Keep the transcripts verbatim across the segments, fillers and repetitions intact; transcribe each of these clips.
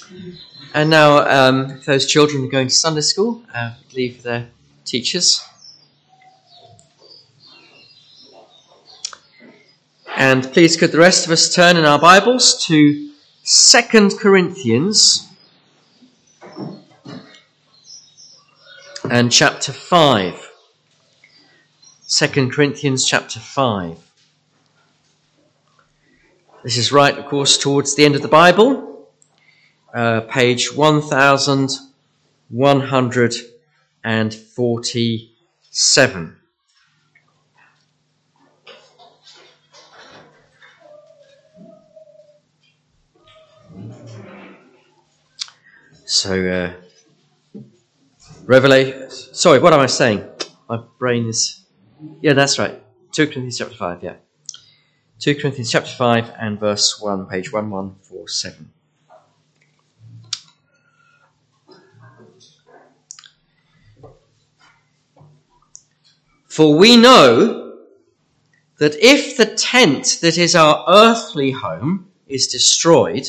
And now, um, if those children are going to Sunday school, uh, leave their teachers. And please could the rest of us turn in our Bibles to Second Corinthians and chapter five. Second Corinthians chapter five. This is right, of course, towards the end of the Bible. Uh, page one thousand one hundred forty-seven. So, uh, Revelation. Sorry, what am I saying? My brain is. Yeah, that's right. Second Corinthians chapter five. Yeah, Second Corinthians chapter five and verse one, page one one four seven. For we know that if the tent that is our earthly home is destroyed,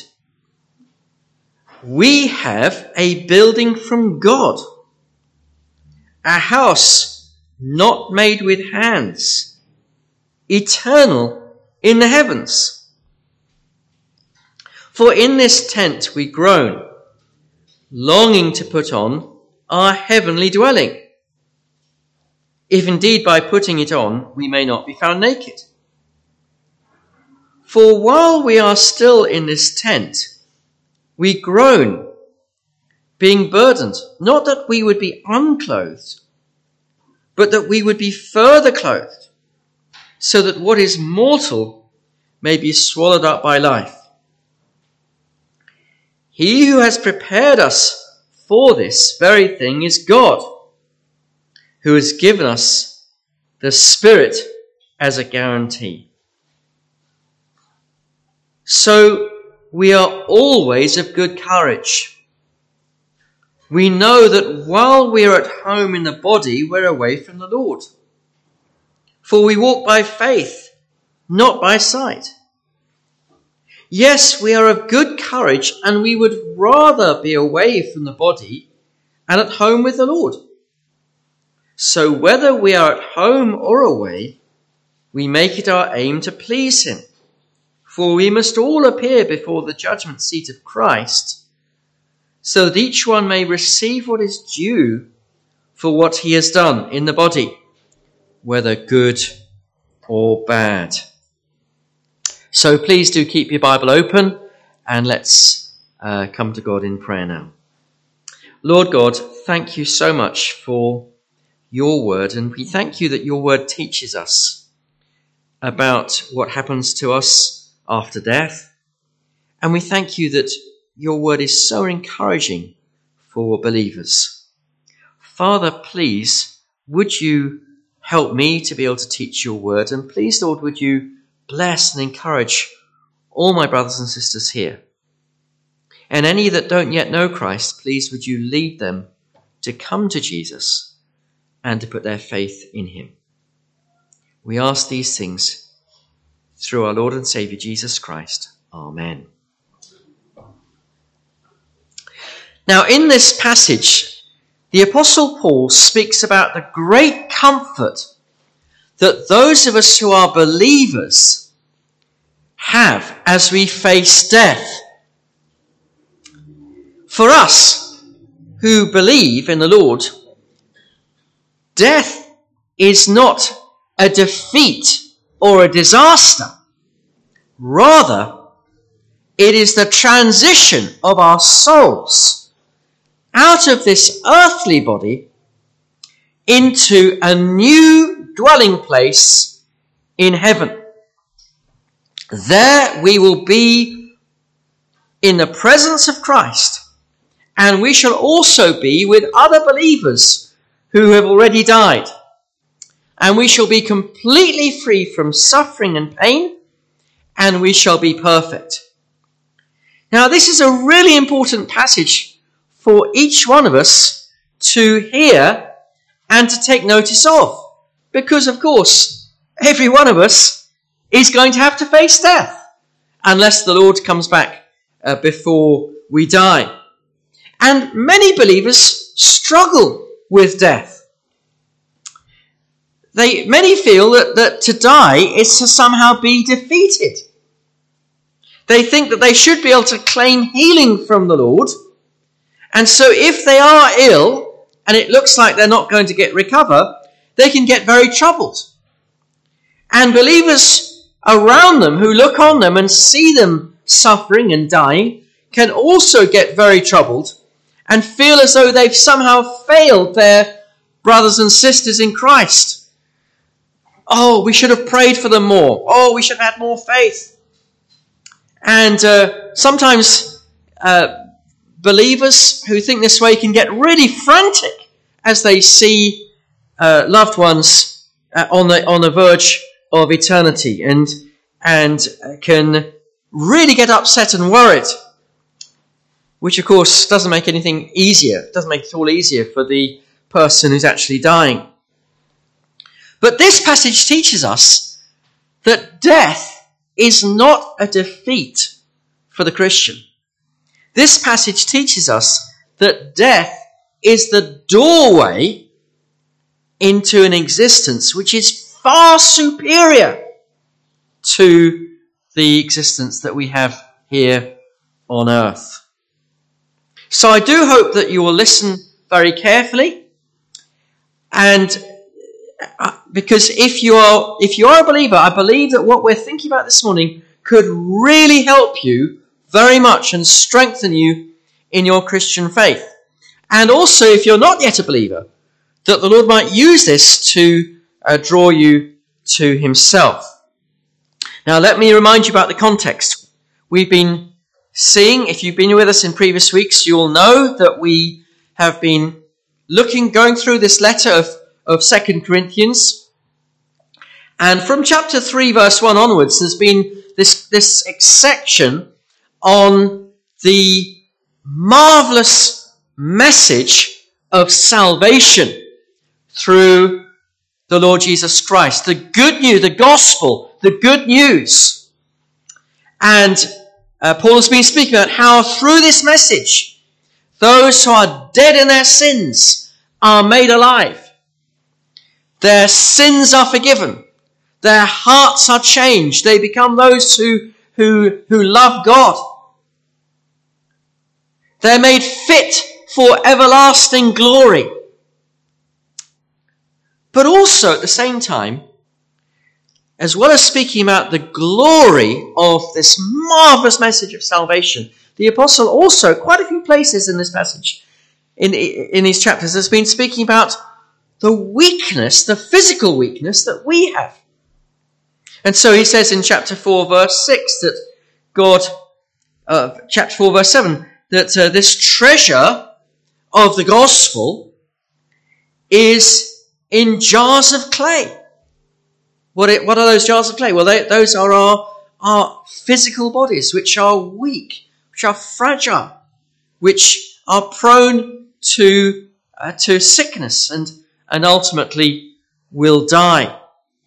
we have a building from God, a house not made with hands, eternal in the heavens. For in this tent we groan, longing to put on our heavenly dwelling, if indeed by putting it on we may not be found naked. For while we are still in this tent, we groan, being burdened, not that we would be unclothed, but that we would be further clothed, so that what is mortal may be swallowed up by life. He who has prepared us for this very thing is God, who has given us the Spirit as a guarantee. So we are always of good courage. We know that while we are at home in the body, we're away from the Lord. For we walk by faith, not by sight. Yes, we are of good courage, and we would rather be away from the body and at home with the Lord. So whether we are at home or away, we make it our aim to please him. For we must all appear before the judgment seat of Christ, so that each one may receive what is due for what he has done in the body, whether good or bad. So please do keep your Bible open, and let's uh, come to God in prayer now. Lord God, thank you so much for your word, and we thank you that your word teaches us about what happens to us after death. And we thank you that your word is so encouraging for believers. Father, please, would you help me to be able to teach your word? And please, Lord, would you bless and encourage all my brothers and sisters here? And any that don't yet know Christ, please, would you lead them to come to Jesus and to put their faith in him. We ask these things through our Lord and Saviour Jesus Christ. Amen. Now, in this passage, the Apostle Paul speaks about the great comfort that those of us who are believers have as we face death. For us who believe in the Lord, death is not a defeat or a disaster. Rather, it is the transition of our souls out of this earthly body into a new dwelling place in heaven. There we will be in the presence of Christ, and we shall also be with other believers who have already died. And we shall be completely free from suffering and pain, and we shall be perfect. Now, this is a really important passage for each one of us to hear and to take notice of. Because, of course, every one of us is going to have to face death unless the Lord comes back uh, before we die. And many believers struggle with death. They, many feel that, that to die is to somehow be defeated. They think that they should be able to claim healing from the Lord. And so if they are ill, and it looks like they're not going to get recover, they can get very troubled. And believers around them who look on them and see them suffering and dying can also get very troubled and feel as though they've somehow failed their brothers and sisters in Christ. Oh, we should have prayed for them more. Oh, we should have had more faith. And uh, sometimes uh, believers who think this way can get really frantic as they see uh, loved ones uh, on the on the verge of eternity, and and can really get upset and worried, which of course doesn't make anything easier. It doesn't make it all easier for the person who's actually dying. But this passage teaches us that death is not a defeat for the Christian. This passage teaches us that death is the doorway into an existence which is far superior to the existence that we have here on earth. So I do hope that you will listen very carefully, and because if you are if you are a believer, I believe that what we're thinking about this morning could really help you very much and strengthen you in your Christian faith. And also, if you're not yet a believer, that the Lord might use this to uh, draw you to himself. Now, let me remind you about the context. We've been seeing, if you've been with us in previous weeks, you'll know that we have been looking, going through this letter of, of Second Corinthians. And from chapter three, verse one onwards, there's been this, this section on the marvelous message of salvation through the Lord Jesus Christ. The good news, the gospel, the good news. And uh, Paul has been speaking about how through this message, those who are dead in their sins are made alive. Their sins are forgiven. Their hearts are changed. They become those who, who, who love God. They're made fit for everlasting glory. But also at the same time, as well as speaking about the glory of this marvelous message of salvation, the apostle also, quite a few places in this passage, in, in these chapters, has been speaking about the weakness, the physical weakness that we have. And so he says in chapter four, verse six, that God, uh, chapter four, verse seven, that uh, this treasure of the gospel is in jars of clay. What, it, what are those jars of clay? Well, they, those are our, our physical bodies, which are weak, which are fragile, which are prone to uh, to sickness and, and ultimately will die.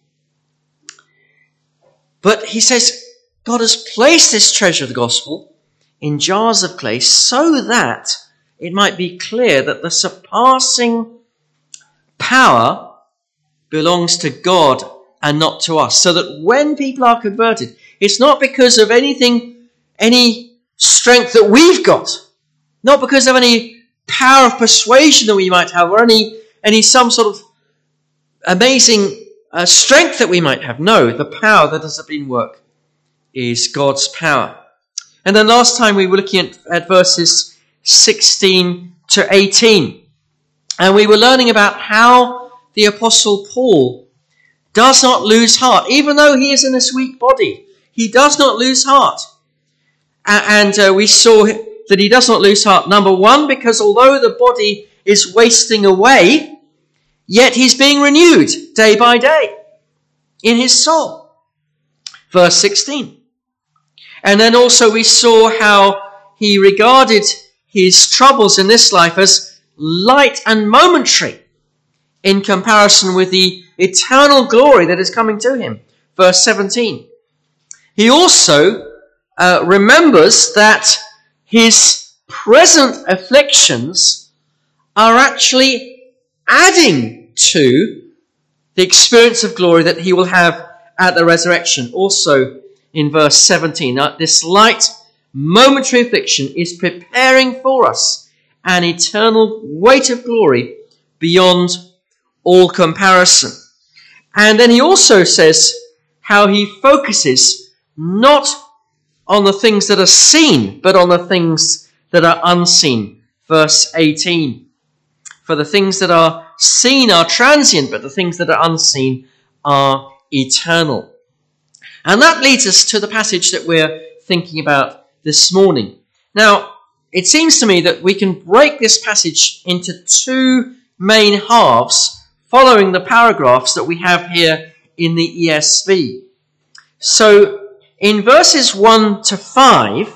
But he says God has placed this treasure of the gospel in jars of clay so that it might be clear that the surpassing power belongs to God and not to us. So that when people are converted, it's not because of anything, any strength that we've got, not because of any power of persuasion that we might have, or any, any some sort of amazing uh, strength that we might have. No, the power that has been work is God's power. And then last time we were looking at, at verses sixteen to eighteen. And we were learning about how the Apostle Paul does not lose heart. Even though he is in this weak body, he does not lose heart. And uh, we saw that he does not lose heart. Number one, because although the body is wasting away, yet he's being renewed day by day in his soul. Verse sixteen. And then also we saw how he regarded his troubles in this life as light and momentary in comparison with the eternal glory that is coming to him. Verse seventeen. He also uh, remembers that his present afflictions are actually adding to the experience of glory that he will have at the resurrection. Also in verse seventeen, uh, this light momentary affliction is preparing for us an eternal weight of glory beyond all comparison. And then he also says how he focuses not on the things that are seen, but on the things that are unseen. Verse eighteen. For the things that are seen are transient, but the things that are unseen are eternal. And that leads us to the passage that we're thinking about this morning. Now, it seems to me that we can break this passage into two main halves following the paragraphs that we have here in the E S V. So, in verses one to five,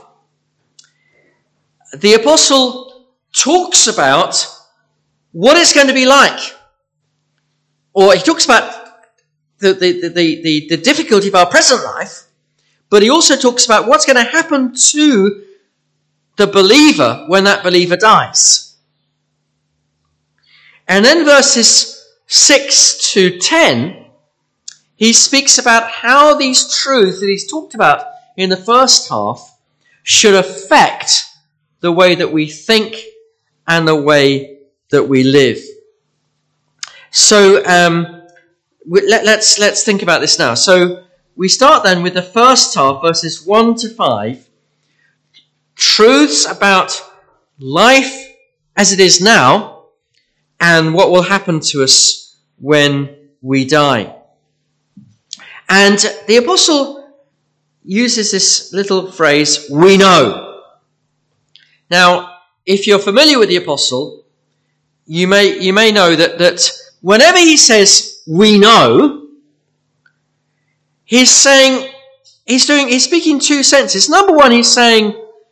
the apostle talks about what it's going to be like. Or he talks about the, the, the, the, the difficulty of our present life, but he also talks about what's going to happen to the believer when that believer dies. And then verses six to ten, he speaks about how these truths that he's talked about in the first half should affect the way that we think and the way that we live. So um, we, let, let's let's think about this now. So we start then with the first half, verses one to five, truths about life as it is now and what will happen to us when we die. And the apostle uses this little phrase, "we know." Now, if you're familiar with the apostle, you may you may know that, that whenever he says "we know," he's saying he's doing he's speaking two senses. Number one, he's saying,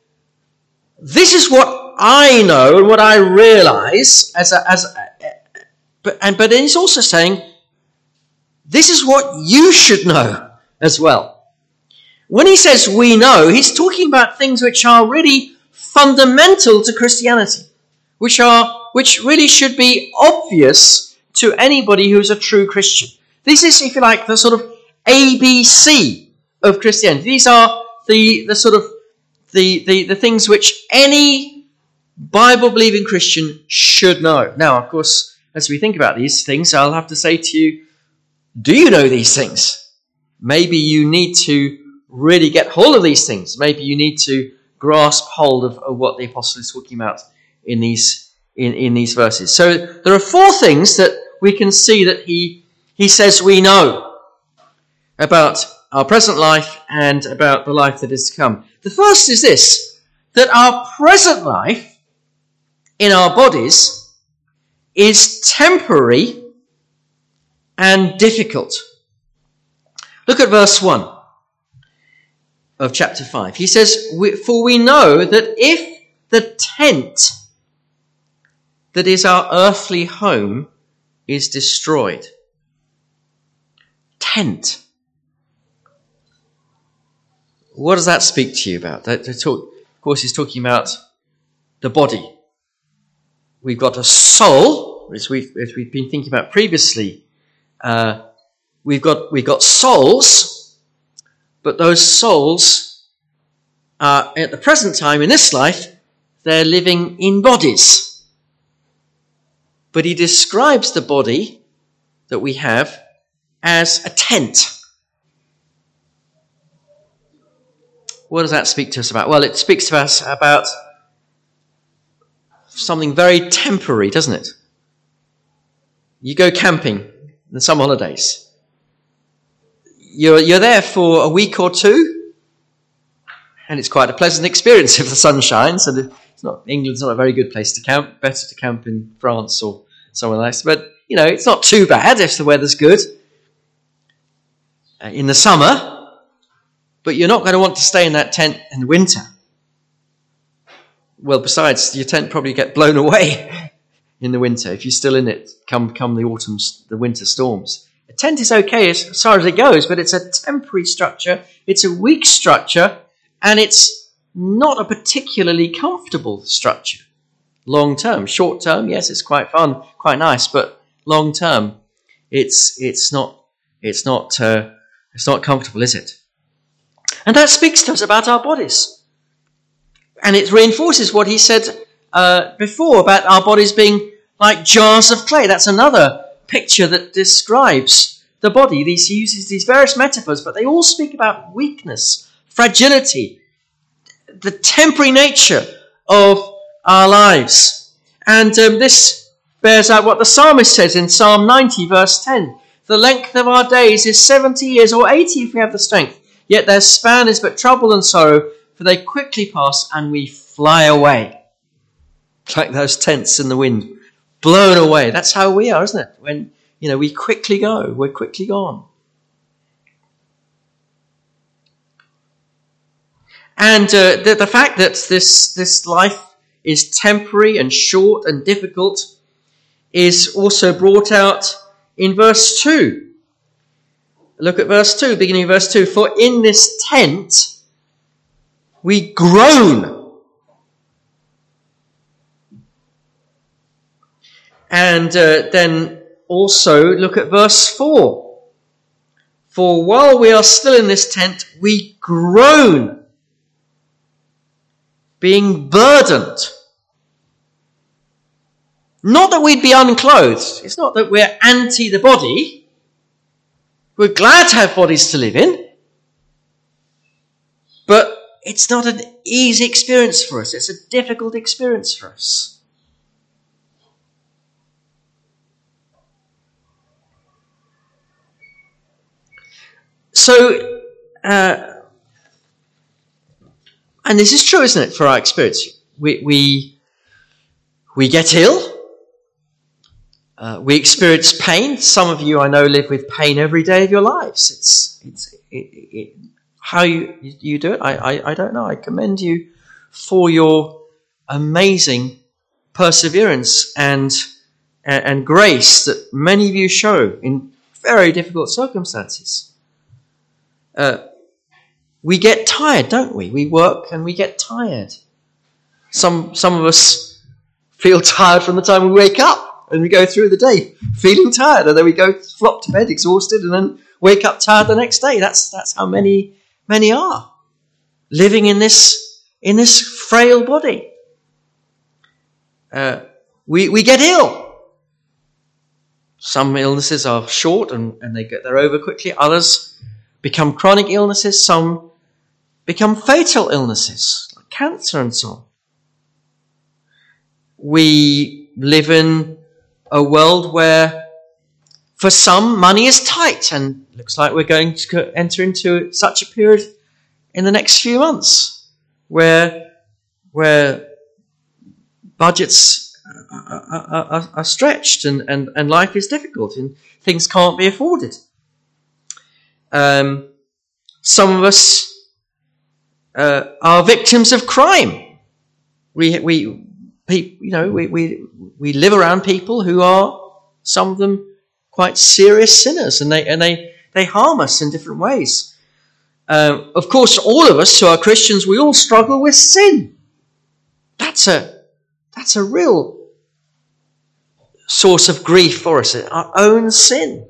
this is what I know and what I realize as a, as a, but and but then he's also saying, this is what you should know as well. When he says "we know," he's talking about things which are really fundamental to Christianity, which are which really should be obvious to anybody who's a true Christian. This is, if you like, the sort of A B C of Christianity. These are the, the sort of the, the, the things which any Bible-believing Christian should know. Now, of course, as we think about these things, I'll have to say to you, do you know these things? Maybe you need to really get hold of these things. Maybe you need to grasp hold of, of what the apostle is talking about in these in, in these verses. So there are four things that we can see that he he says we know about our present life and about the life that is to come. The first is this, that our present life in our bodies is temporary and difficult. Look at verse one of chapter five. He says, "For we know that if the tent that is our earthly home is destroyed." Tent. What does that speak to you about? That, that talk, of course, he's talking about the body. We've got a soul, as we've, as we've been thinking about previously. Uh, we've got we've got souls, but those souls are, at the present time in this life, they're living in bodies. But he describes the body that we have as a tent. What does that speak to us about? Well, it speaks to us about something very temporary, doesn't it? You go camping in the summer holidays. You're, you're there for a week or two, and it's quite a pleasant experience if the sun shines. And it's not, England's not a very good place to camp. Better to camp in France or somewhere else. But, you know, it's not too bad if the weather's good uh, in the summer. But you're not going to want to stay in that tent in the winter. Well, besides, your tent probably get blown away in the winter if you're still in it come come the autumn, the winter storms. A tent is okay as far as it goes, but it's a temporary structure. It's a weak structure, and it's not a particularly comfortable structure. Long term, short term, yes, it's quite fun, quite nice, but long term, it's it's not it's not uh, it's not comfortable, is it? And that speaks to us about our bodies, and it reinforces what he said uh, before about our bodies being like jars of clay. That's another picture that describes the body. These he uses these various metaphors, but they all speak about weakness, fragility, the temporary nature of our lives. And um, this bears out what the psalmist says in Psalm ninety, verse ten. The length of our days is seventy years, or eighty if we have the strength. Yet their span is but trouble and sorrow, for they quickly pass and we fly away. Like those tents in the wind, blown away. That's how we are, isn't it? When, you know, we quickly go, we're quickly gone. And uh, the, the fact that this, this life is temporary and short and difficult is also brought out in verse two. Look at verse two, beginning of verse two. For in this tent we groan. And uh, then also look at verse four. For while we are still in this tent, we groan, being burdened. Not that we'd be unclothed. It's not that we're anti the body. We're glad to have bodies to live in. But it's not an easy experience for us. It's a difficult experience for us. So, uh, and this is true, isn't it, for our experience? We we, we get ill. Uh, we experience pain. Some of you, I know, live with pain every day of your lives. It's it's it, it, how you you do it. I, I I don't know. I commend you for your amazing perseverance and and, and grace that many of you show in very difficult circumstances. Uh, we get tired, don't we? We work and we get tired. Some some of us feel tired from the time we wake up. And we go through the day feeling tired, and then we go flop to bed exhausted, and then wake up tired the next day. That's that's how many many are living in this in this frail body. Uh, we we get ill. Some illnesses are short and, and they get they're over quickly. Others become chronic illnesses. Some become fatal illnesses, like cancer and so on. We live in a world where, for some, money is tight, and looks like we're going to enter into such a period in the next few months, where where budgets are, are, are stretched and, and, and life is difficult and things can't be afforded. Um, some of us uh, are victims of crime. We we. You know, we, we we live around people who are, some of them, quite serious sinners, and they and they, they harm us in different ways. Um, of course, all of us who are Christians, we all struggle with sin. That's a that's a real source of grief for us, our own sin.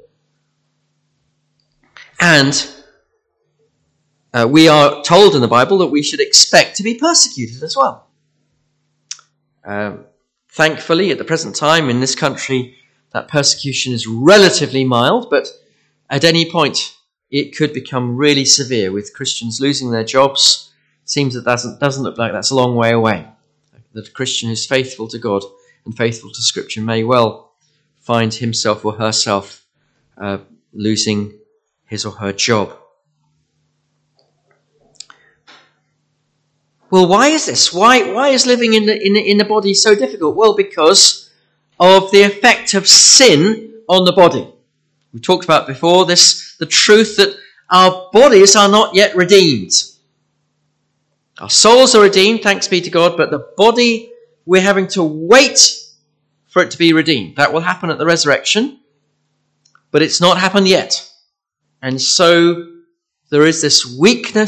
And uh, we are told in the Bible that we should expect to be persecuted as well. Um, thankfully, at the present time in this country, that persecution is relatively mild, but at any point it could become really severe, with Christians losing their jobs. It seems that doesn't doesn't look like that's a long way away. That a Christian who's faithful to God and faithful to Scripture may well find himself or herself uh, losing his or her job. Well, why is this? Why why is living in the, in the in the body so difficult? Well, because of the effect of sin on the body. We talked about before this, the truth that our bodies are not yet redeemed. Our souls are redeemed, thanks be to God, but the body, we're having to wait for it to be redeemed. That will happen at the resurrection, but it's not happened yet. And so there is this weakness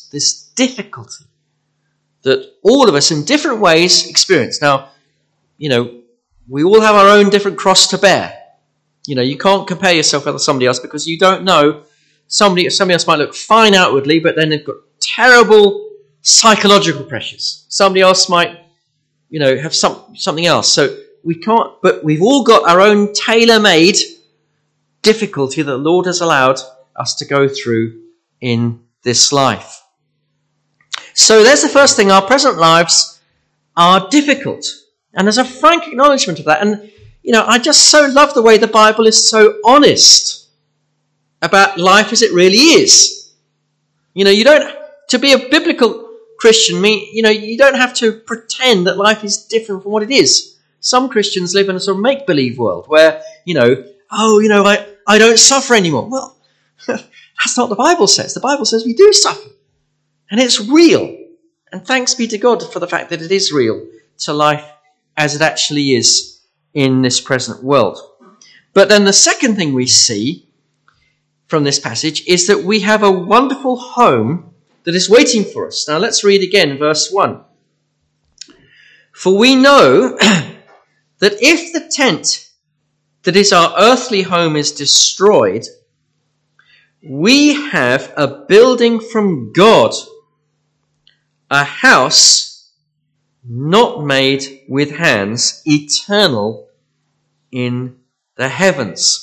this, this difficulty that all of us in different ways experience. Now, you know, we all have our own different cross to bear. You know, you can't compare yourself with somebody else because you don't know. Somebody, somebody else might look fine outwardly, but then they've got terrible psychological pressures. Somebody else might, you know, have some, something else. So we can't, but we've all got our own tailor-made difficulty that the Lord has allowed us to go through in this life. So there's the first thing. Our present lives are difficult. And there's a frank acknowledgement of that. And, you know, I just so love the way the Bible is so honest about life as it really is. You know, you don't, to be a biblical Christian, mean, you know, you don't have to pretend that life is different from what it is. Some Christians live in a sort of make-believe world where, you know, oh, you know, I, I don't suffer anymore. Well, that's not what the Bible says. The Bible says we do suffer. And it's real. And thanks be to God for the fact that it is real to life as it actually is in this present world. But then the second thing we see from this passage is that we have a wonderful home that is waiting for us. Now let's read again verse one. For we know that if the tent that is our earthly home is destroyed, we have a building from God, a house not made with hands, eternal in the heavens.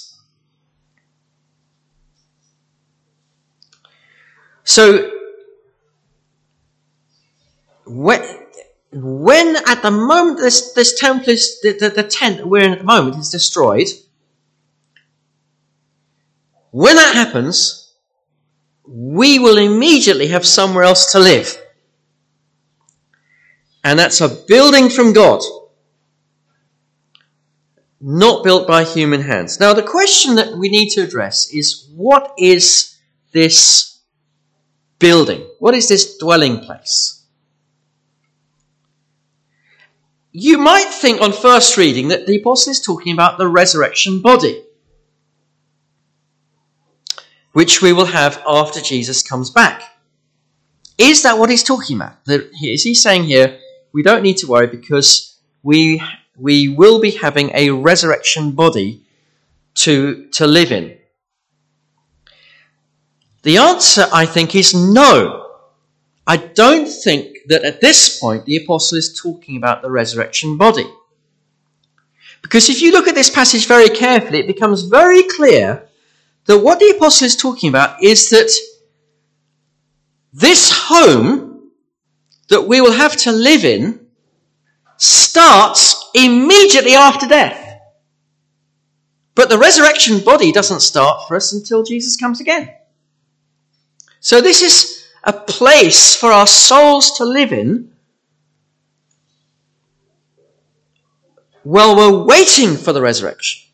So, when, when at the moment this, this temple is, the, the, the tent that we're in at the moment is destroyed, when that happens, we will immediately have somewhere else to live. And that's a building from God, not built by human hands. Now, the question that we need to address is, what is this building? What is this dwelling place? You might think on first reading that the apostle is talking about the resurrection body, which we will have after Jesus comes back. Is that what he's talking about? Is he saying here, we don't need to worry because we we will be having a resurrection body to, to live in? The answer, I think, is no. I don't think that at this point the apostle is talking about the resurrection body. Because if you look at this passage very carefully, it becomes very clear that what the apostle is talking about is that this home that we will have to live in starts immediately after death. But the resurrection body doesn't start for us until Jesus comes again. So this is a place for our souls to live in while we're waiting for the resurrection.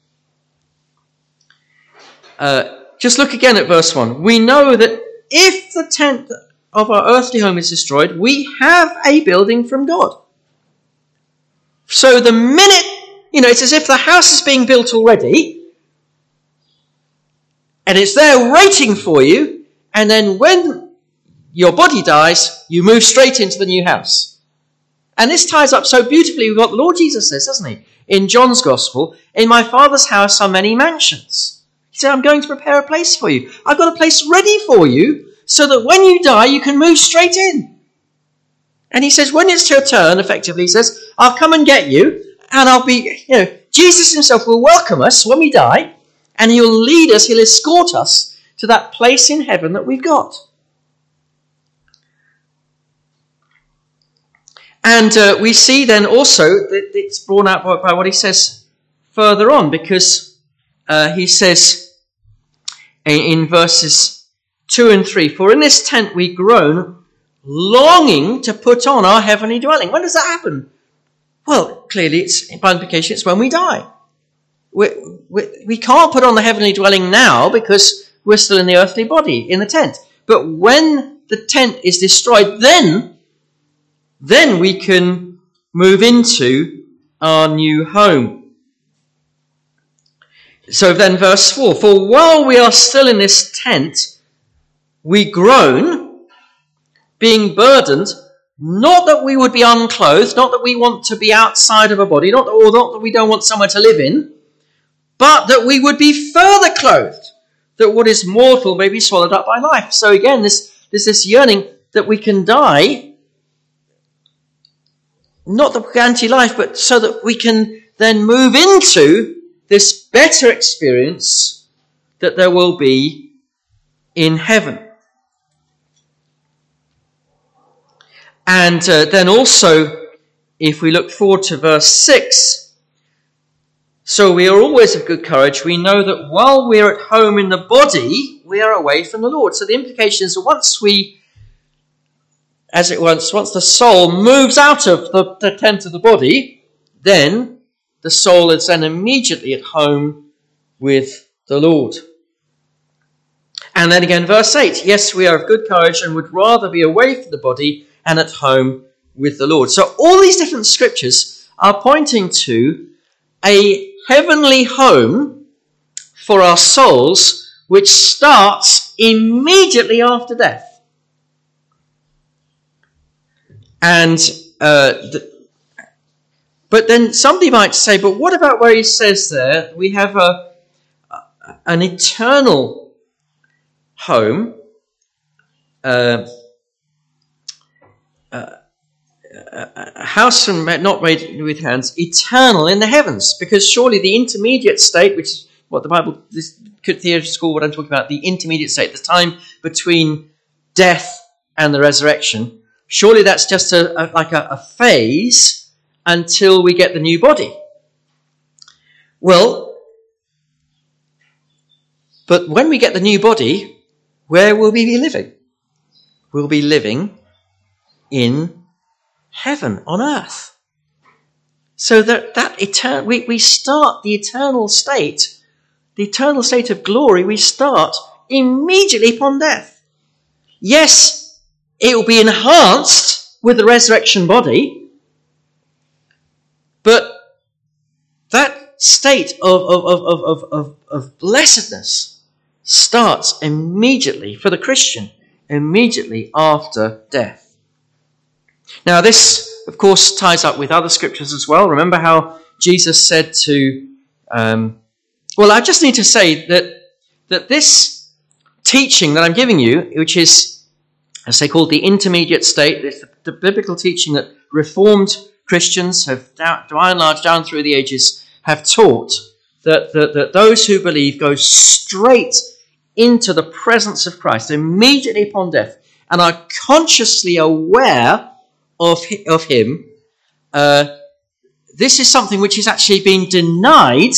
Uh, just look again at verse one. We know that if the tent of our earthly home is destroyed, we have a building from God. So the minute, you know, it's as if the house is being built already, and it's there waiting for you, and then when your body dies, you move straight into the new house. And this ties up so beautifully with what the Lord Jesus says, doesn't he? In John's Gospel, in my Father's house are many mansions. He said, I'm going to prepare a place for you. I've got a place ready for you so that when you die, you can move straight in. And he says, when it's your turn, effectively, he says, I'll come and get you, and I'll be, you know, Jesus himself will welcome us when we die, and he'll lead us, he'll escort us to that place in heaven that we've got. And uh, we see then also that it's borne out by, by what he says further on, because uh, he says in, in verses two and three, for in this tent we groan, longing to put on our heavenly dwelling. When does that happen? Well, clearly, it's by implication, it's when we die. We, we, we can't put on the heavenly dwelling now because we're still in the earthly body, in the tent. But when the tent is destroyed, then, then we can move into our new home. So then verse four, for while we are still in this tent, we groan, being burdened, not that we would be unclothed, not that we want to be outside of a body, not that, or not that we don't want somewhere to live in, but that we would be further clothed, that what is mortal may be swallowed up by life. So again, this, there's this yearning that we can die, not that we guarantee life, but so that we can then move into this better experience that there will be in heaven. And uh, then also, if we look forward to verse six, so we are always of good courage. We know that while we are at home in the body, we are away from the Lord. So the implication is that once we, as it were, once the soul moves out of the, the tent of the body, then the soul is then immediately at home with the Lord. And then again, verse eight, yes, we are of good courage and would rather be away from the body and at home with the Lord. So all these different scriptures are pointing to a heavenly home for our souls, which starts immediately after death. And uh, the, but then somebody might say, but what about where he says there we have a an eternal home, uh, uh, a house from, not made with hands, eternal in the heavens, because surely the intermediate state, which is what the Bible, this theology school, what I'm talking about, the intermediate state, the time between death and the resurrection, surely that's just a, a like a, a phase until we get the new body. Well, but when we get the new body, where will we be living? We'll be living in heaven on earth. So that, that etern- we, we start the eternal state, the eternal state of glory, we start immediately upon death. Yes, it will be enhanced with the resurrection body, but that state of, of, of, of, of, of blessedness starts immediately, for the Christian, immediately after death. Now this, of course, ties up with other scriptures as well. Remember how Jesus said to, um, well, I just need to say that, that this teaching that I'm giving you, which is, as they call it, the intermediate state, it's the, the biblical teaching that Reformed Christians have, down, by and large, down through the ages, have taught that, that, that those who believe go straight into the presence of Christ immediately upon death and are consciously aware of, of him. Uh, this is something which has actually been denied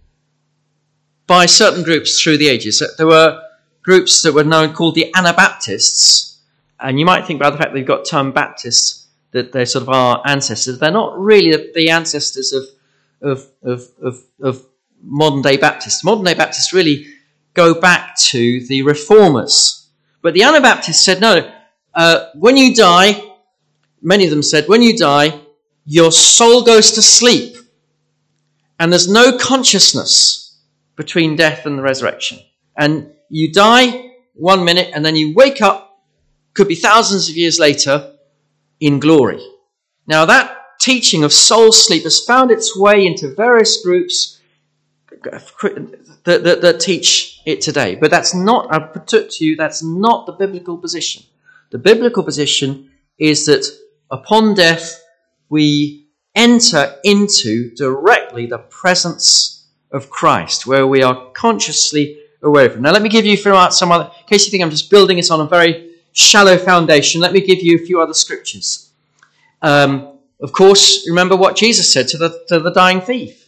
by certain groups through the ages. There were groups that were known called the Anabaptists, and you might think by the fact they've got term Baptists that they're sort of our ancestors. They're not really the ancestors of of of of, of modern day Baptists. Modern day Baptists really go back to the Reformers, but the Anabaptists said no. Uh, when you die, many of them said, when you die, your soul goes to sleep, and there's no consciousness between death and the resurrection. And you die one minute, and then you wake up, could be thousands of years later, in glory. Now that teaching of soul sleep has found its way into various groups that, that, that teach it today. But that's not, I put it to you, that's not the biblical position. The biblical position is that upon death, we enter into directly the presence of Christ, where we are consciously aware of him. Now let me give you some other, in case you think I'm just building it on a very shallow foundation, let me give you a few other scriptures. Um, of course, remember what Jesus said to the, to the dying thief.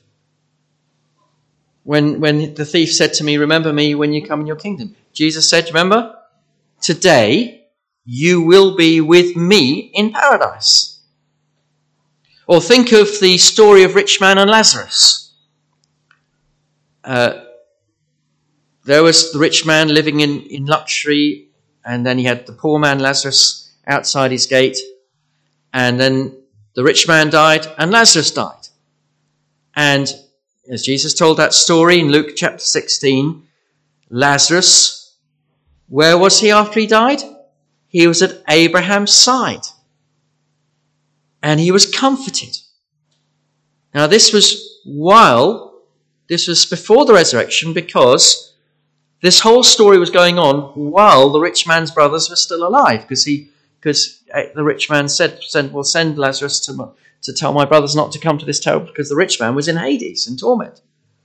When, when the thief said to me, remember me when you come in your kingdom. Jesus said, remember, today you will be with me in paradise. Or think of the story of rich man and Lazarus. Uh, there was the rich man living in, in luxury, and then he had the poor man Lazarus outside his gate, and then the rich man died and Lazarus died. And as Jesus told that story in Luke chapter sixteen, Lazarus, where was he after he died? he was at Abraham's side. And he was comforted. Now this was while, this was before the resurrection, because this whole story was going on while the rich man's brothers were still alive. Because he, because the rich man said, send, well, send Lazarus to, to tell my brothers not to come to this table, because the rich man was in Hades, in torment.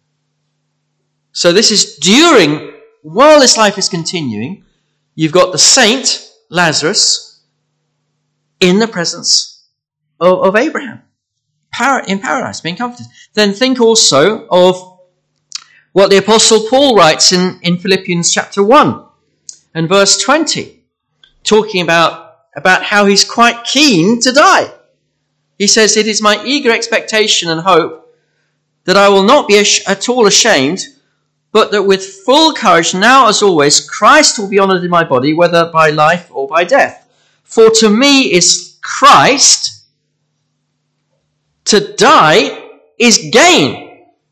So this is during, while this life is continuing, you've got the saint, Lazarus, in the presence of, of Abraham, in paradise, being comforted. Then think also of what the Apostle Paul writes in, in Philippians chapter one and verse twenty, talking about, about how he's quite keen to die. He says, "It is my eager expectation and hope that I will not be at all ashamed, but that with full courage, now as always, Christ will be honoured in my body, whether by life or by death. For to me is Christ, to die is gain.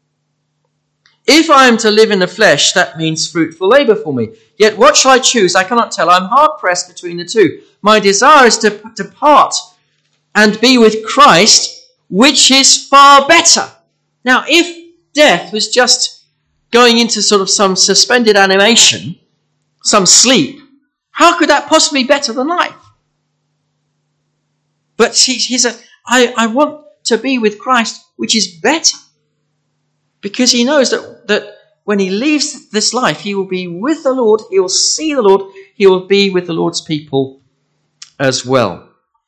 If I am to live in the flesh, that means fruitful labour for me. Yet what shall I choose? I cannot tell. I'm hard-pressed between the two. My desire is to depart and be with Christ, which is far better." Now, if death was just going into sort of some suspended animation, some sleep, how could that possibly be better than life? But he, he's a, I, I want to be with Christ, which is better. Because he knows that, that when he leaves this life, he will be with the Lord, he will see the Lord, he will be with the Lord's people as well.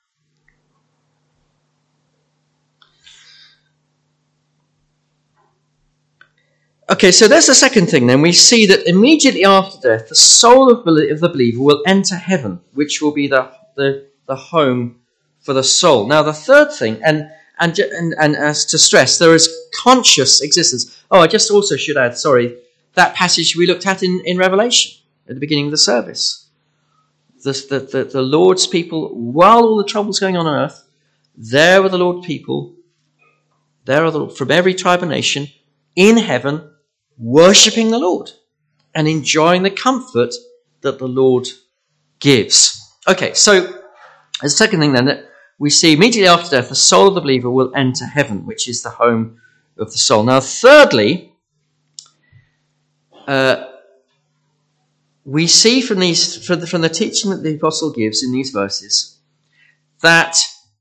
Okay, so there's the second thing then. We see that immediately after death, the soul of the believer will enter heaven, which will be the, the, the home for the soul. Now the third thing, and, and, and, and as to stress, there is conscious existence. Oh, I just also should add, sorry, that passage we looked at in, in Revelation at the beginning of the service. The, the, the, the Lord's people, while all the trouble's going on on earth, there were the Lord's people, there are the, from every tribe and nation, in heaven, worshipping the Lord and enjoying the comfort that the Lord gives. Okay, so the second thing then, that we see immediately after death, the soul of the believer will enter heaven, which is the home of the soul. Now, thirdly, uh, we see from these from the, from the teaching that the apostle gives in these verses that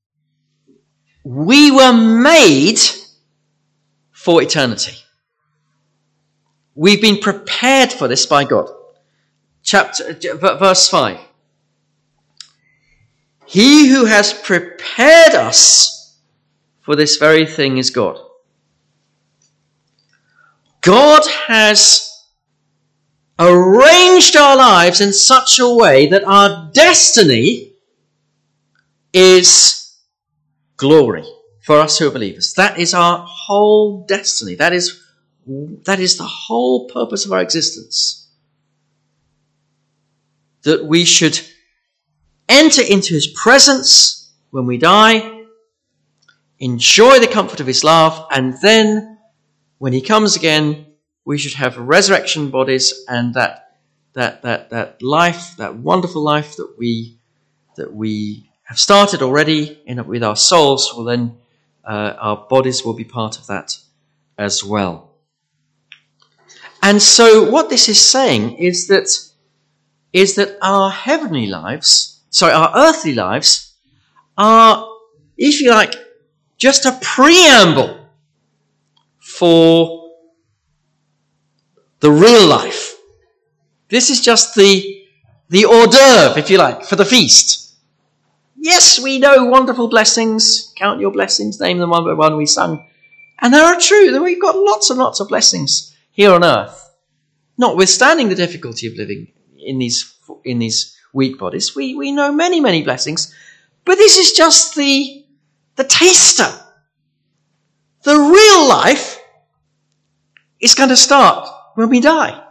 we were made for eternity. We've been prepared for this by God. Chapter, verse five. He who has prepared us for this very thing is God. God has arranged our lives in such a way that our destiny is glory for us who are believers. That is our whole destiny. That is That is the whole purpose of our existence. That we should enter into his presence when we die, enjoy the comfort of his love, and then when he comes again, we should have resurrection bodies, and that that that that life, that wonderful life that we that we have started already in with our souls, will then uh, our bodies will be part of that as well. And so what this is saying is that is that our heavenly lives, sorry, our earthly lives are, if you like, just a preamble for the real life. This is just the, the hors d'oeuvre, if you like, for the feast. Yes, we know wonderful blessings. Count your blessings, name them one by one, we sung. And they are true, that we've got lots and lots of blessings here on earth, notwithstanding the difficulty of living in these in these weak bodies. We we know many, many blessings, but this is just the the taster. The real life is going to start when we die.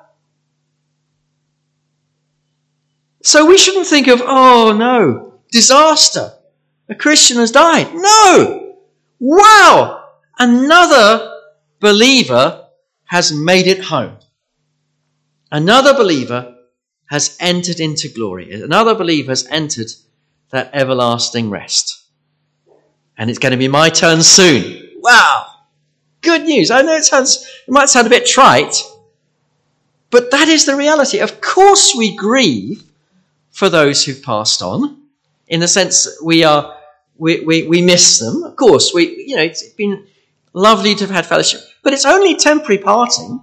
So we shouldn't think of, oh no, disaster, a Christian has died. No! Wow! Another believer has made it home. Another believer has entered into glory. Another believer has entered that everlasting rest. And it's going to be my turn soon. Wow! Good news. I know it sounds, it might sound a bit trite, but that is the reality. Of course we grieve for those who've passed on, in the sense that we are, we, we, we miss them. Of course, we, you know, it's been lovely to have had fellowship, but it's only temporary parting.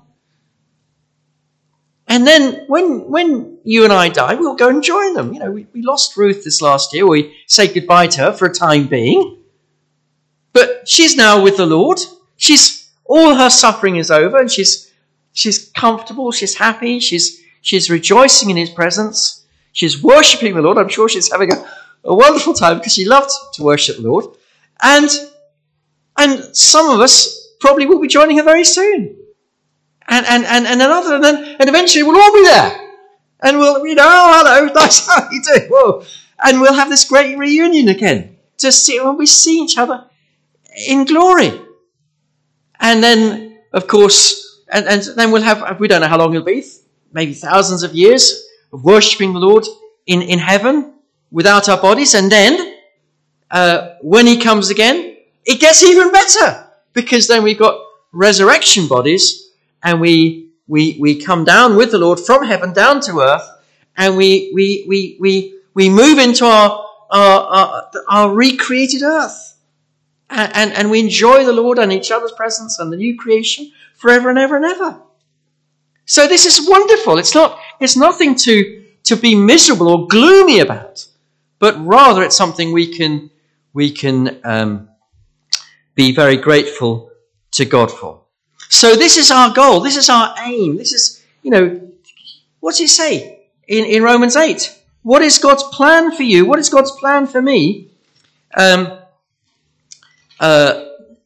And then when when you and I die, we'll go and join them. You know, we, we lost Ruth this last year. We say goodbye to her for a time being. But she's now with the Lord. She's all her suffering is over, and she's she's comfortable, she's happy, she's she's rejoicing in his presence. She's worshipping the Lord. I'm sure she's having a, a wonderful time because she loved to worship the Lord. And and some of us probably will be joining her very soon. And and and, and another, and then and eventually we'll all be there. And we'll, you know, oh, hello, nice, how are you doing? Whoa. And we'll have this great reunion again to see when we see each other in glory. And then, of course, and, and then we'll have, we don't know how long it'll be, maybe thousands of years of worshipping the Lord in, in heaven without our bodies. And then, uh, when he comes again, it gets even better, because then we've got resurrection bodies, and we we we come down with the Lord from heaven down to earth, and we we we we we move into our our our, our recreated earth, and, and and we enjoy the Lord and each other's presence and the new creation forever and ever and ever. So this is wonderful. It's not it's nothing to to be miserable or gloomy about, but rather it's something we can we can um, be very grateful to God for. So this is our goal. This is our aim. This is, you know, what's he say in, in Romans eight? What is God's plan for you? What is God's plan for me? Um, uh,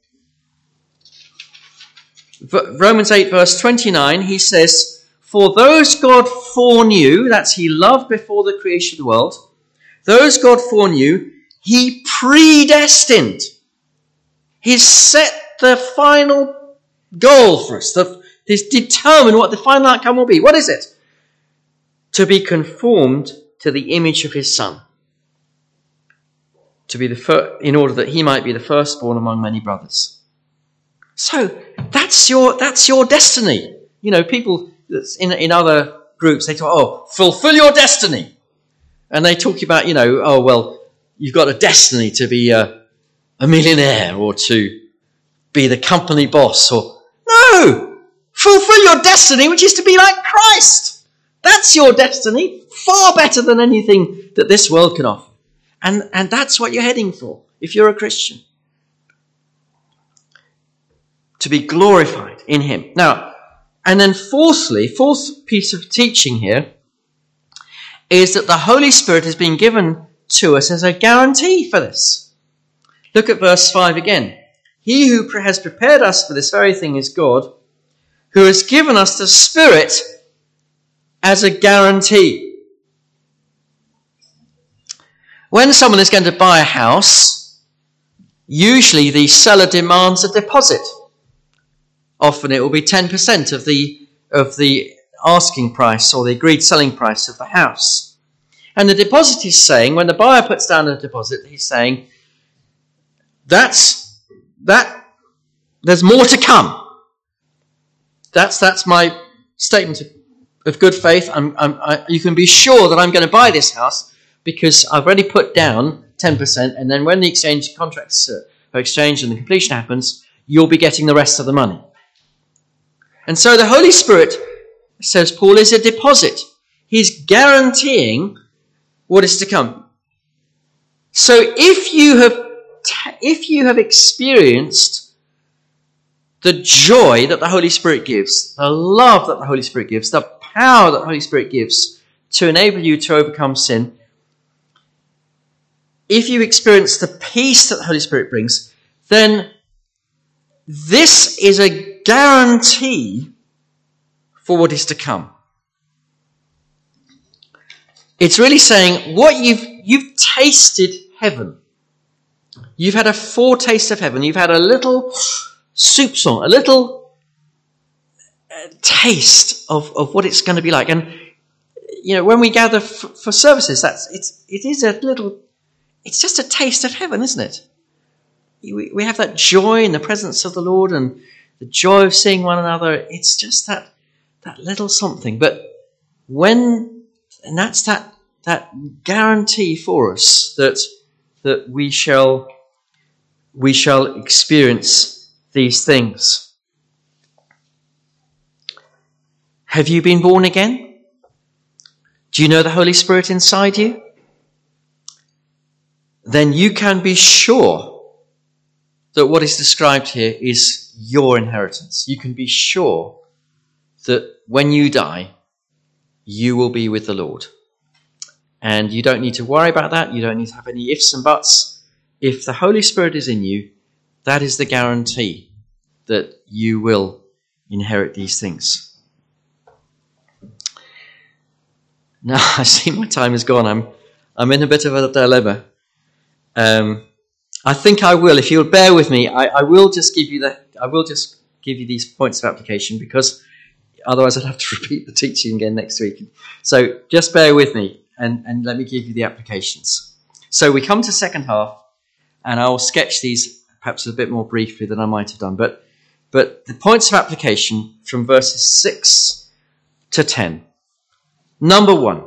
Romans eight verse twenty-nine, he says, for those God foreknew, that's he loved before the creation of the world, those God foreknew, he predestined. He set the final goal for us. The, he's determined what the final outcome will be. What is it? To be conformed to the image of his Son. To be the fir- in order that he might be the firstborn among many brothers. So that's your that's your destiny. You know, people in in other groups, they talk, oh, fulfill your destiny, and they talk about, you know, oh well, you've got a destiny to be a, a millionaire or to be the company boss, or no, fulfill your destiny, which is to be like Christ. That's your destiny, far better than anything that this world can offer. And, and that's what you're heading for, if you're a Christian. To be glorified in him. Now, and then fourthly, fourth piece of teaching here is that the Holy Spirit has been given to us as a guarantee for this. Look at verse five again. He who has prepared us for this very thing is God, who has given us the Spirit as a guarantee. When someone is going to buy a house, usually the seller demands a deposit. Often it will be ten percent of the of the asking price or the agreed selling price of the house. And the deposit is saying, when the buyer puts down a deposit, he's saying, that's that there's more to come. That's that's my statement of, of good faith. I'm, I'm, I, you can be sure that I'm going to buy this house because I've already put down ten percent, and then when the exchange contracts are exchanged and the completion happens, you'll be getting the rest of the money. And so the Holy Spirit, says Paul, is a deposit. He's guaranteeing what is to come. So if you have If you have experienced the joy that the Holy Spirit gives, the love that the Holy Spirit gives, the power that the Holy Spirit gives to enable you to overcome sin, if you experience the peace that the Holy Spirit brings, then this is a guarantee for what is to come. It's really saying, what you've you've tasted heaven. You've had a foretaste of heaven. You've had a little soupçon, a little uh, taste of, of what it's going to be like. And you know, when we gather f- for services, that's it's it is a little, it's just a taste of heaven, isn't it? We, we have that joy in the presence of the Lord and the joy of seeing one another. It's just that that little something. But when, and that's that that guarantee for us that that we shall we shall experience these things. Have you been born again? Do you know the Holy Spirit inside you? Then you can be sure that what is described here is your inheritance. You can be sure that when you die, you will be with the Lord. And you don't need to worry about that. You don't need to have any ifs and buts. If the Holy Spirit is in you, that is the guarantee that you will inherit these things. Now, I see my time is gone. I'm I'm in a bit of a dilemma. Um, I think I will, if you'll bear with me, I, I will just give you the I will just give you these points of application, because otherwise I'll have to repeat the teaching again next week. So just bear with me and, and let me give you the applications. So we come to second half, and I'll sketch these perhaps a bit more briefly than I might have done. But but the points of application from verses six to ten. Number one,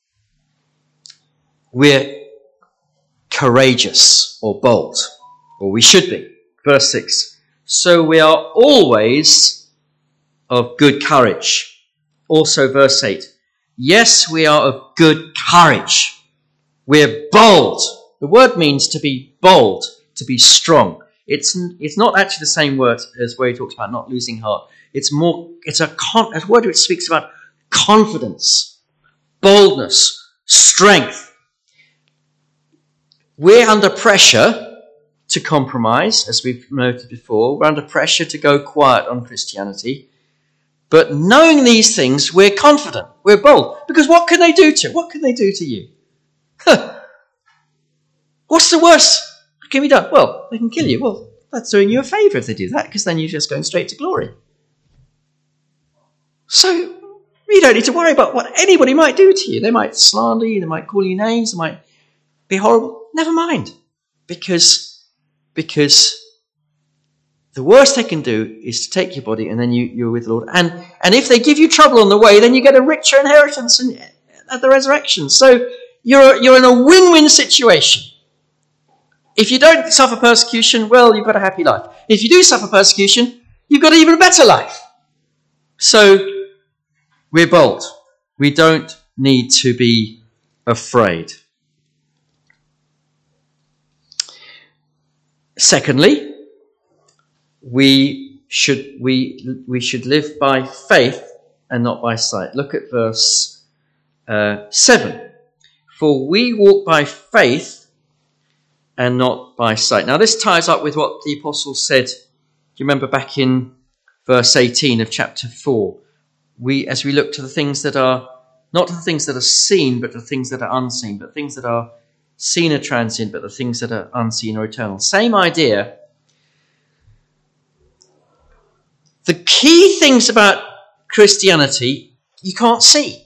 we're courageous or bold, or we should be. Verse six. So we are always of good courage. Also verse eight. Yes, we are of good courage. We're bold. The word means to be bold, to be strong. It's it's not actually the same word as where he talks about not losing heart. It's more, it's a, con, a word which speaks about confidence, boldness, strength. We're under pressure to compromise, as we've noted before. We're under pressure to go quiet on Christianity. But knowing these things, we're confident, we're bold. Because what can they do to What can they do to you? Huh. What's the worst that can be done? Well, they can kill you. Well, that's doing you a favour if they do that, because then you're just going straight to glory. So you don't need to worry about what anybody might do to you. They might slander you, they might call you names, they might be horrible. Never mind. Because, because the worst they can do is to take your body, and then you, you're with the Lord. And, and if they give you trouble on the way, then you get a richer inheritance in, at the resurrection. So you're, you're in a win-win situation. If you don't suffer persecution, well, you've got a happy life. If you do suffer persecution, you've got an even better life. So we're bold. We don't need to be afraid. Secondly, we should we we should live by faith and not by sight. Look at verse uh, seven. For we walk by faith and not by sight. Now this ties up with what the apostle said. Do you remember back in verse eighteen of chapter four? We, as we look to the things that are, not to the things that are seen, but to the things that are unseen, but things that are seen are transient, but the things that are unseen are eternal. Same idea. The key things about Christianity, you can't see.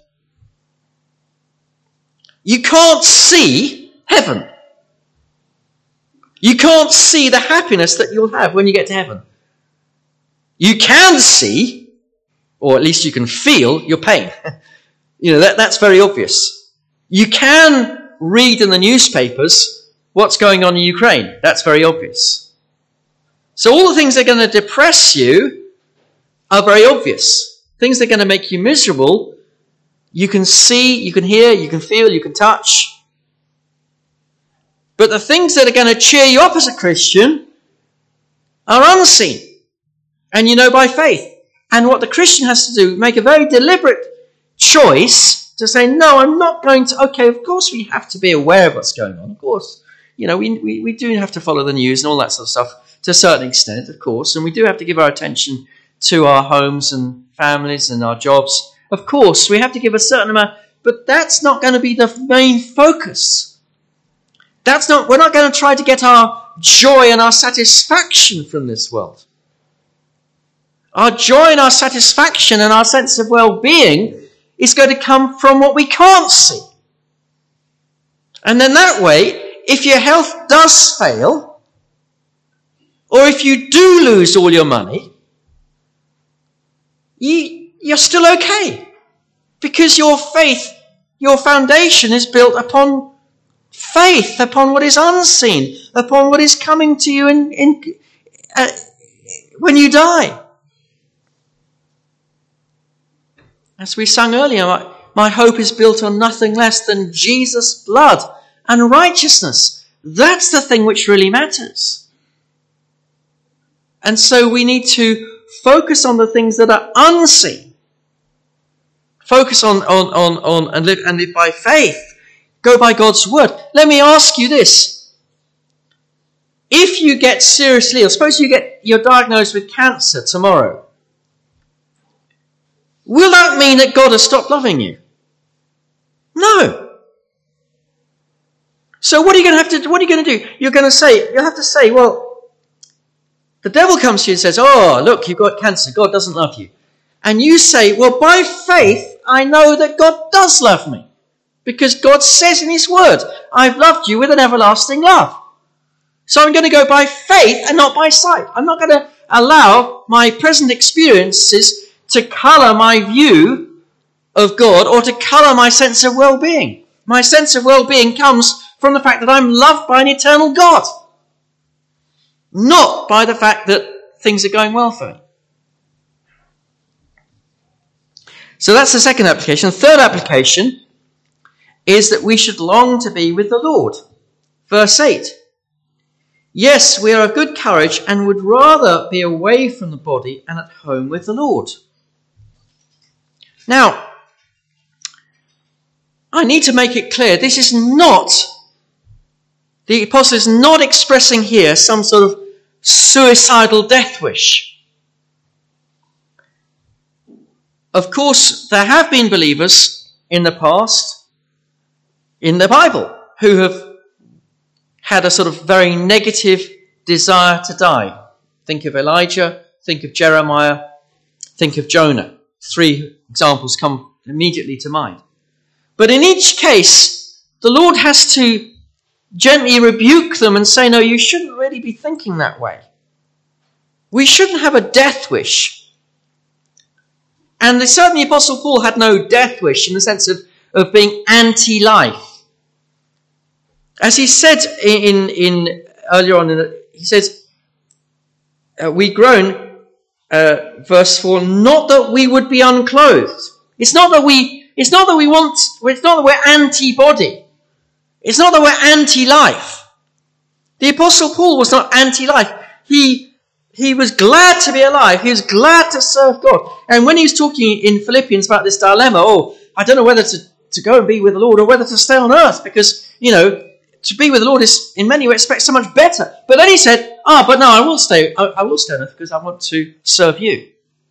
You can't see heaven. You can't see the happiness that you'll have when you get to heaven. You can see, or at least you can feel, your pain. You know, that, that's very obvious. You can read in the newspapers what's going on in Ukraine. That's very obvious. So all the things that are going to depress you are very obvious. Things that are going to make you miserable, you can see, you can hear, you can feel, you can touch. But the things that are going to cheer you up as a Christian are unseen. And you know by faith. And what the Christian has to do, make a very deliberate choice to say, no, I'm not going to, okay, of course we have to be aware of what's going on. Of course, you know, we, we, we do have to follow the news and all that sort of stuff to a certain extent, of course. And we do have to give our attention to our homes and families and our jobs. Of course, we have to give a certain amount, but that's not going to be the main focus. That's not, we're not going to try to get our joy and our satisfaction from this world. Our joy and our satisfaction and our sense of well-being is going to come from what we can't see. And then that way, if your health does fail, or if you do lose all your money, you, you're still okay. Because your faith, your foundation is built upon faith, upon what is unseen, upon what is coming to you in, in uh, when you die. As we sang earlier, my, my hope is built on nothing less than Jesus' blood and righteousness. That's the thing which really matters. And so we need to focus on the things that are unseen. Focus on, on, on, on and live, and live by faith. Go by God's word. Let me ask you this. If you get seriously ill, suppose you get, you're diagnosed with cancer tomorrow. Will that mean that God has stopped loving you? No. So what are you going to have to, what are you going to do? You're going to say, you'll have to say, well, the devil comes to you and says, oh, look, you've got cancer. God doesn't love you. And you say, well, by faith, I know that God does love me. Because God says in his word, I've loved you with an everlasting love. So I'm going to go by faith and not by sight. I'm not going to allow my present experiences to colour my view of God or to colour my sense of well-being. My sense of well-being comes from the fact that I'm loved by an eternal God. Not by the fact that things are going well for me. So that's the second application. The third application is that we should long to be with the Lord. Verse eight. Yes, we are of good courage and would rather be away from the body and at home with the Lord. Now, I need to make it clear, this is not, the apostle is not expressing here some sort of suicidal death wish. Of course, there have been believers in the past, in the Bible, who have had a sort of very negative desire to die. Think of Elijah, think of Jeremiah, think of Jonah. Three examples come immediately to mind. But in each case, the Lord has to gently rebuke them and say, no, you shouldn't really be thinking that way. We shouldn't have a death wish. And the, certainly Apostle Paul had no death wish in the sense of, of being anti-life. As he said in, in earlier on, in the, he says, uh, we groan, uh, verse four, not that we would be unclothed. It's not that we, it's not that we want, it's not that we're anti-body. It's not that we're anti-life. The Apostle Paul was not anti-life. He He was glad to be alive. He was glad to serve God. And when he was talking in Philippians about this dilemma, oh, I don't know whether to, to go and be with the Lord or whether to stay on earth, because, you know, to be with the Lord is in many ways so much better. But then he said, ah, but no, I will stay, I, I will stay on earth because I want to serve you.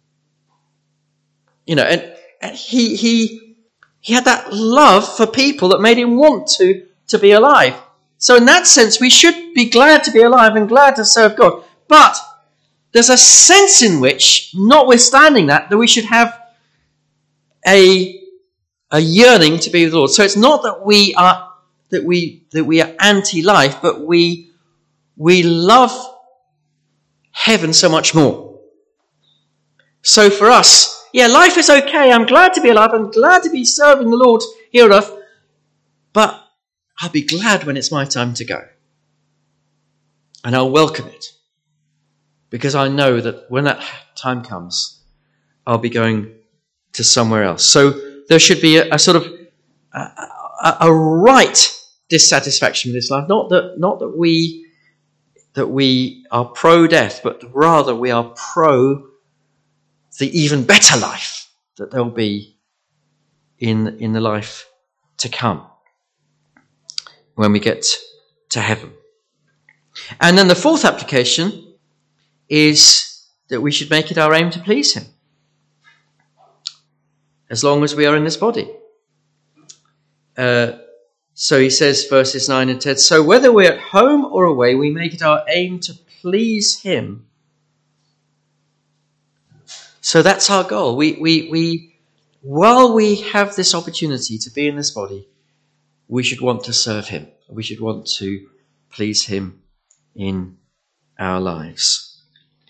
You know, and, and he he he had that love for people that made him want to, to be alive. So in that sense, we should be glad to be alive and glad to serve God. But there's a sense in which, notwithstanding that, that we should have a, a yearning to be with the Lord. So it's not that we are that we that we are anti-life, but we we love heaven so much more. So for us, yeah, life is okay. I'm glad to be alive. I'm glad to be serving the Lord here on earth. But I'll be glad when it's my time to go. And I'll welcome it. Because I know that when that time comes, I'll be going to somewhere else. So there should be a, a sort of a, a, a right dissatisfaction with this life. Not that not that we that we are pro-death, but rather we are pro the even better life that there'll be in in the life to come when we get to heaven. And then the fourth application is that we should make it our aim to please him, as long as we are in this body. Uh, so he says, verses nine and ten, so whether we're at home or away, we make it our aim to please him. So that's our goal. We we we while we have this opportunity to be in this body, we should want to serve him. We should want to please him in our lives.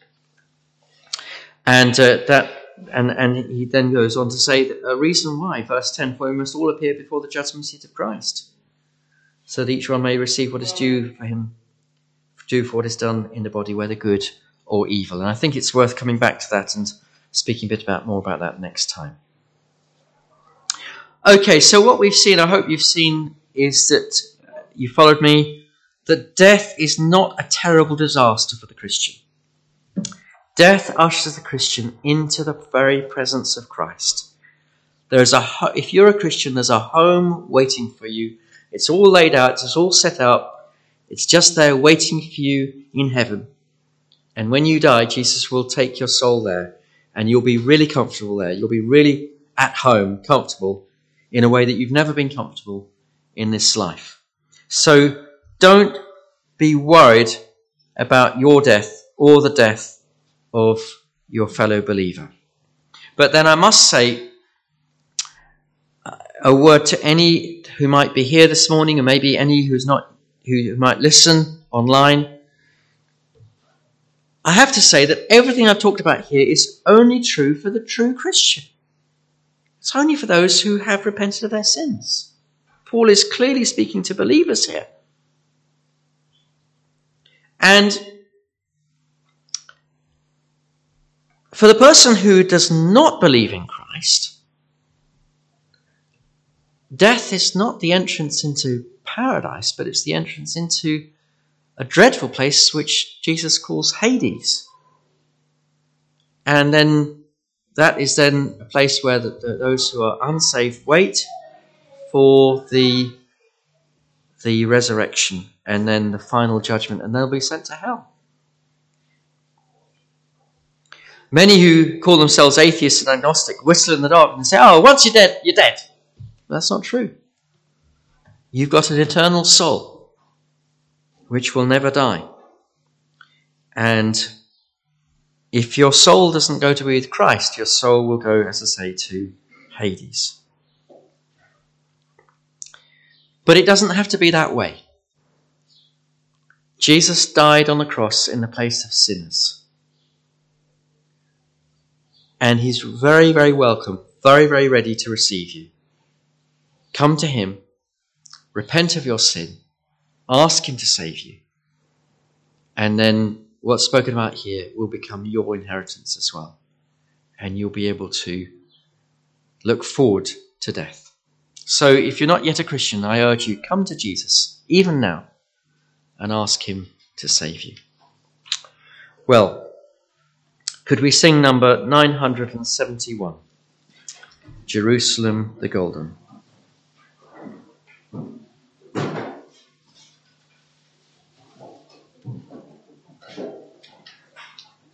And uh, that, and, and he then goes on to say that a reason why, verse ten, for we must all appear before the judgment seat of Christ, so that each one may receive what is due for him, due for what is done in the body, whether good or evil. And I think it's worth coming back to that and speaking a bit about more about that next time. Okay, so what we've seen, I hope you've seen, is that you followed me, that death is not a terrible disaster for the Christian. Death ushers the Christian into the very presence of Christ. There is a, if you're a Christian, there's a home waiting for you. It's all laid out, it's all set up. It's just there waiting for you in heaven. And when you die, Jesus will take your soul there, and you'll be really comfortable there. You'll be really at home, comfortable, in a way that you've never been comfortable in this life. So don't be worried about your death or the death of your fellow believer. But then I must say a word to any who might be here this morning, and maybe any who's not, who might listen online. I have to say that everything I've talked about here is only true for the true Christian. It's only for those who have repented of their sins. Paul is clearly speaking to believers here. And for the person who does not believe in Christ, death is not the entrance into paradise, but it's the entrance into a dreadful place which Jesus calls Hades. And then that is then a place where the, the, those who are unsaved wait for the, the resurrection and then the final judgment, and they'll be sent to hell. Many who call themselves atheists and agnostic whistle in the dark and say, oh, once you're dead, you're dead. That's not true. You've got an eternal soul which will never die. And if your soul doesn't go to be with Christ, your soul will go, as I say, to Hades. But it doesn't have to be that way. Jesus died on the cross in the place of sinners. And he's very, very welcome, very, very ready to receive you. Come to him, repent of your sin, ask him to save you, and then what's spoken about here will become your inheritance as well. And you'll be able to look forward to death. So if you're not yet a Christian, I urge you, come to Jesus, even now, and ask him to save you. Well, could we sing number nine hundred seventy-one, Jerusalem the Golden?